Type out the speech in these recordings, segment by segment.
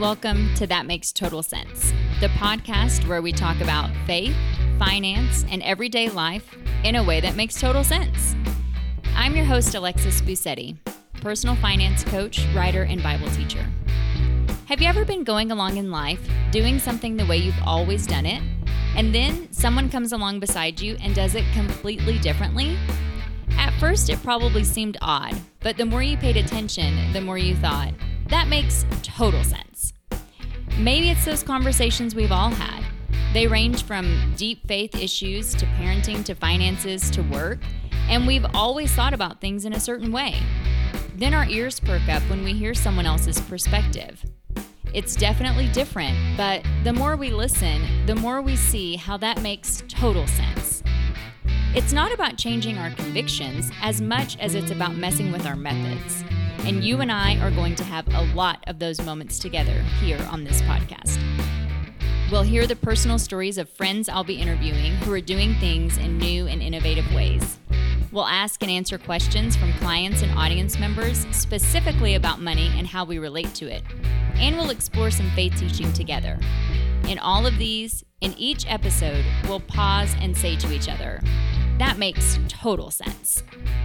Welcome to That Makes Total Sense, the podcast where we talk about faith, finance, and everyday life in a way that makes total sense. I'm your host, Alexis Busetti, personal finance coach, writer, and Bible teacher. Have you ever been going along in life, doing something the way you've always done it, and then someone comes along beside you and does it completely differently? At first, it probably seemed odd, but the more you paid attention, the more you thought, that makes total sense. Maybe it's those conversations we've all had. They range from deep faith issues to parenting to finances to work, and we've always thought about things in a certain way. Then our ears perk up when we hear someone else's perspective. It's definitely different, but the more we listen, the more we see how that makes total sense. It's not about changing our convictions as much as it's about messing with our methods. And you and I are going to have a lot of those moments together here on this podcast. We'll hear the personal stories of friends I'll be interviewing who are doing things in new and innovative ways. We'll ask and answer questions from clients and audience members specifically about money and how we relate to it. And we'll explore some faith teaching together. In all of these, in each episode, we'll pause and say to each other, that makes total sense.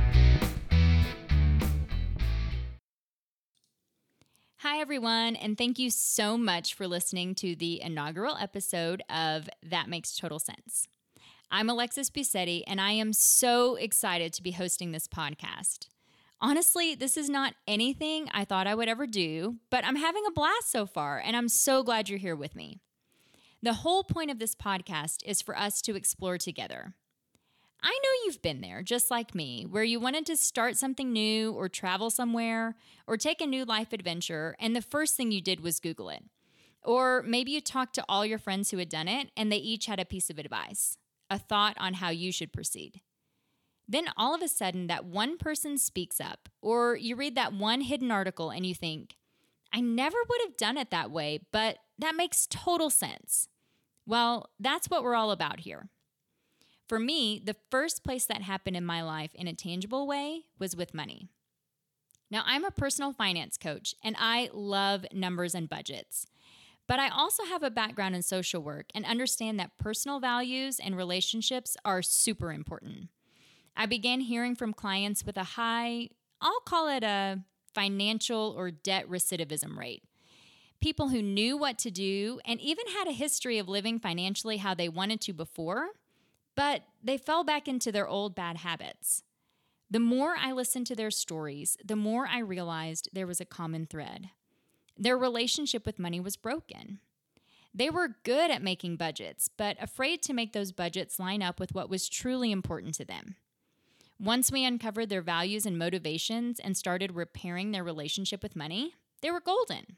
Hi, everyone, and thank you so much for listening to the inaugural episode of That Makes Total Sense. I'm Alexis Busetti, and I am so excited to be hosting this podcast. Honestly, this is not anything I thought I would ever do, but I'm having a blast so far, and I'm so glad you're here with me. The whole point of this podcast is for us to explore together. I know you've been there, just like me, where you wanted to start something new or travel somewhere or take a new life adventure, and the first thing you did was Google it. Or maybe you talked to all your friends who had done it, and they each had a piece of advice, a thought on how you should proceed. Then all of a sudden, that one person speaks up, or you read that one hidden article and you think, I never would have done it that way, but that makes total sense. Well, that's what we're all about here. For me, the first place that happened in my life in a tangible way was with money. Now, I'm a personal finance coach, and I love numbers and budgets. But I also have a background in social work and understand that personal values and relationships are super important. I began hearing from clients with a high, I'll call it a financial or debt recidivism rate. People who knew what to do and even had a history of living financially how they wanted to before, but they fell back into their old bad habits. The more I listened to their stories, the more I realized there was a common thread. Their relationship with money was broken. They were good at making budgets, but afraid to make those budgets line up with what was truly important to them. Once we uncovered their values and motivations and started repairing their relationship with money, they were golden.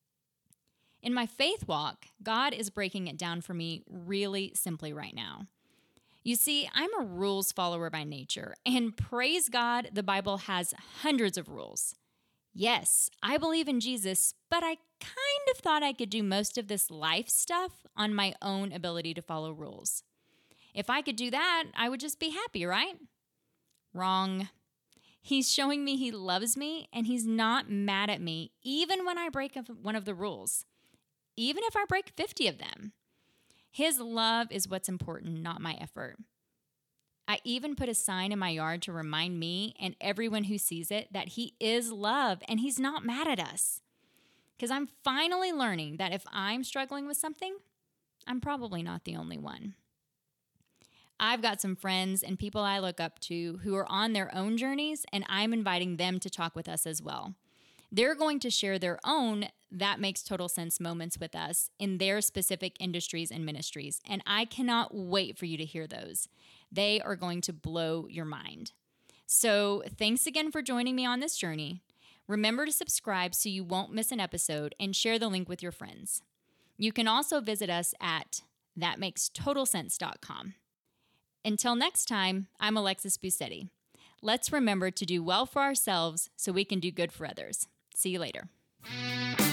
In my faith walk, God is breaking it down for me really simply right now. You see, I'm a rules follower by nature, and praise God, the Bible has hundreds of rules. Yes, I believe in Jesus, but I kind of thought I could do most of this life stuff on my own ability to follow rules. If I could do that, I would just be happy, right? Wrong. He's showing me he loves me, and he's not mad at me, even when I break one of the rules, even if I break 50 of them. His love is what's important, not my effort. I even put a sign in my yard to remind me and everyone who sees it that he is love and he's not mad at us. Because I'm finally learning that if I'm struggling with something, I'm probably not the only one. I've got some friends and people I look up to who are on their own journeys, and I'm inviting them to talk with us as well. They're going to share their own That Makes Total Sense moments with us in their specific industries and ministries, and I cannot wait for you to hear those. They are going to blow your mind. So thanks again for joining me on this journey. Remember to subscribe so you won't miss an episode and share the link with your friends. You can also visit us at thatmakestotalsense.com. Until next time, I'm Alexis Busetti. Let's remember to do well for ourselves so we can do good for others. See you later.